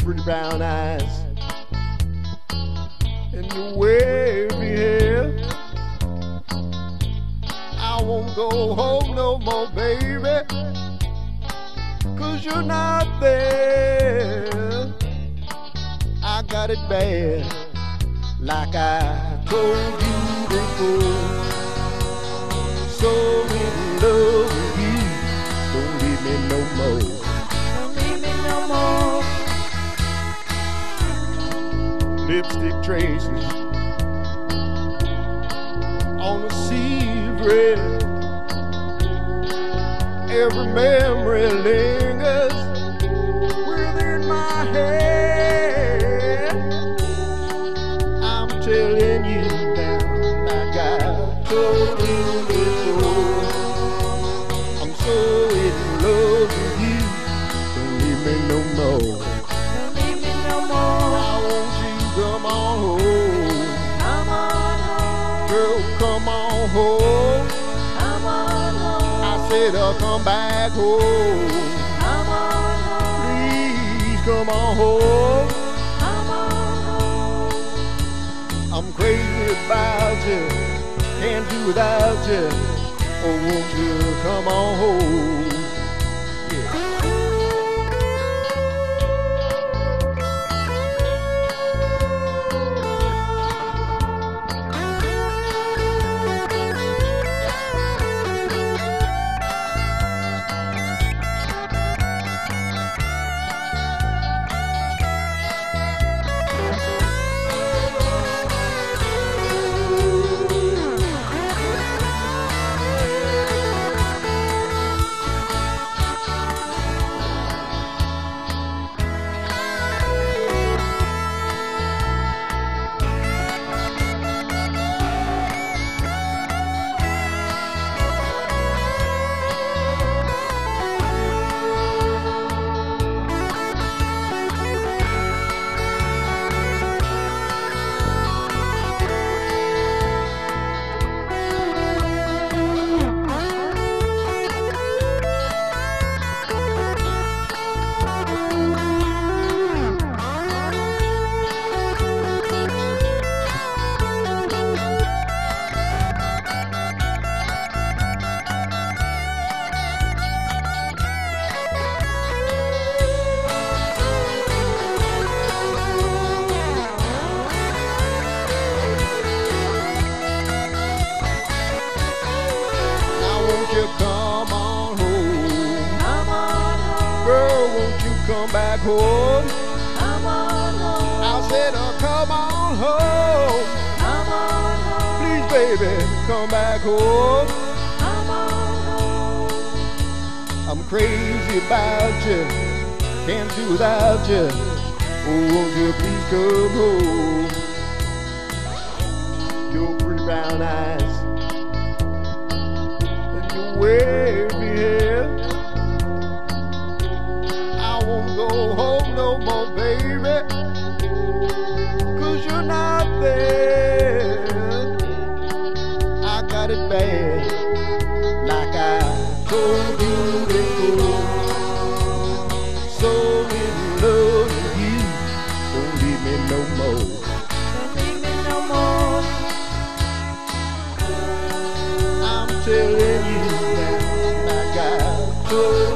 pretty brown eyes and your wavy hair. I won't go home no more, baby, 'cause you're not there. I got it bad, like I told you before. So in love with you, don't leave me no more. Don't leave me no more. Lipstick traces on a sea of red. Every memory lingers within my head. I'm telling you now, like I told you before. I'm so in love with you, don't leave me no more. Don't leave me no more. I want you, come on home. Come on home. Girl, come on home. Come on home. I said, come back home. Come on home. Please come on home. Come on home. I'm crazy about you, can't do without you. Oh, won't you come on home? Won't you come on home? Come on home. Girl, won't you come back home? Come on home. I said, come on home. Come on home. Please, baby, come back home. Come on home. I'm crazy about you, can't do without you. Oh, won't you please come home? Your pretty brown eyes and your wavy hair. I won't go home no more, baby, 'cause you're not there. I got it bad, like I told you before. So in love with you, don't leave me no more. Don't leave me no more. I'm telling you now, like I told